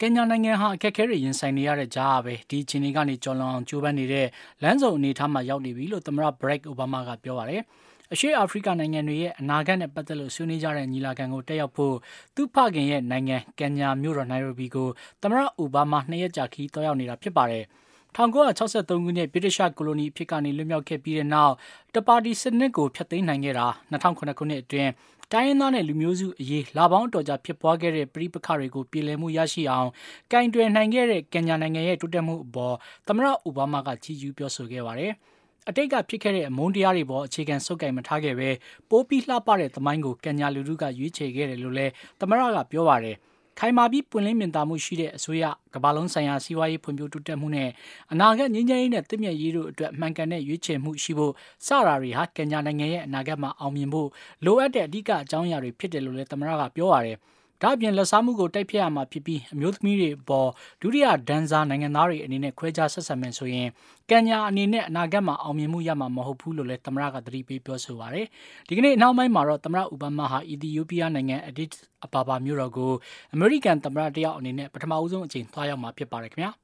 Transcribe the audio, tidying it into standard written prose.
ကင်ညာနိုင်ငံဟာအခက်အခဲတွေရင်ဆိုင်နေရတဲ့ကြားပဲဒီအခြေအနေကနေကျော်လွန်အောင်ကြိုးပမ်းနေတဲ့လမ်းစုံအနေအထားမှာရောက်နေပြီလို့သမ္မတဘရက်အိုဘားမားကပြောပါတယ်။အရှေ့အာဖရိကနိုင်ငံတွေရဲ့အနာဂတ်နဲ့ပတ်သက်လို့ဆွေးနွေးကြတဲ့ညီလာခံကိုတက်ရောက်ဖို့သူ့ဖခင်ရဲ့နိုင်ငံကင်ညာမြို့တော်နိုင်ရိုဘီကိုသမ္မတအိုဘားမား2 ရက်ကြာခီးသွားရောက်နေတာဖြစ်ပါတယ်။1963ခုနှစ်ဗြိတိရှကိုလိုနီအဖြစ်ကနေလွတ်မြောက်ခဲ့ပြီးတဲ့နောက်တပါတီစနစ်ကိုဖျက်သိမ်းနိုင်ခဲ့တာ2009ခုနှစ်အတွင်းတိုင်းရင်းသားနဲ့လူမျိုးစုအရေးလာပေါင်းအတော်ကြာဖြစ်ပွားခဲ့တဲ့ပြည်ပခါတွေကိုပြည်လည်မှုရရှိအောင်ကင်တွယ်နိုင်ခဲ့တဲ့ကင်ညာနိုင်ငံရဲ့တိုးတက်မှုအပေါ်သမ္မတအိုဘားမားကချီးကျူးပြောဆိုခဲ့ပါတယ်။အတိတ်ကဖြစ်ခဲ့တဲ့အမုန်းတရားတွေပေါ်အခြေခံစုပ်ကိုင်မထားခဲ့ပဲပိုးပြီးလှပတဲ့သမိုင်းကိုကင်ညာလူထုကရွေးချယ်ခဲ့တယ်လို့လည်းသမ္မတကပြောပါတယ်။ခိုင်မာပြီးပွင့်လင်းမြင်သာမှုရှိတဲ့အစိုးရကမ္ဘာလုံးဆိုင်ရာစီးပွားရေးဖွံ့ဖြိုးတိုးတက်မှုနဲ့အနာဂတ်ငြိမ်းချမ်းရေးနဲ့တည်မြဲရေးတို့အတွက်မှန်ကန်တဲ့ရွေးချယ်မှုရှိဖို့စတာတွေဟာကင်ညာနိုင်ငံရဲ့အနာဂတ်မှာအောင်မြင်ဖို့လိုအပ်တဲ့အဓိကအကြောင်းအရာတွေဖြစ်တယ်လို့လည်းသမ္မတကပြောပါတယ်။ဒါ့အပြင်လက်စားမှုကိုတိုက်ဖျက်ရမှာဖြစ်ပြီးအမျိုးသမီးတွေပေါ်ဒုတိယဒန်းစားနိုင်ငံသားတွေအနေနဲ့ခွဲခြားဆက်ဆံမယ်ဆိုရင်ကင်ညာအနေနဲ့အနာဂတ်မှာအောင်မြင်မှုရမှာမဟုတ်ဘူးလို့လည်းသမ္မတကသတိပေးပြောဆိုပါတယ်။ဒီကနေ့အနောက်ပိုင်းမှာတော့သမ္မတအိုဘားမားဟာအီသီယိုးပီးယားနိုင်ငံအဒစ်အဘာဘာမြို့တော်ကိုအမေရိကန်သမ္မတတယောက်အနေနဲ့ပထမဦးဆုံးအကြိမ်သွားရောက်မှာဖြစ်ပါတယ်ခင်ဗျာ။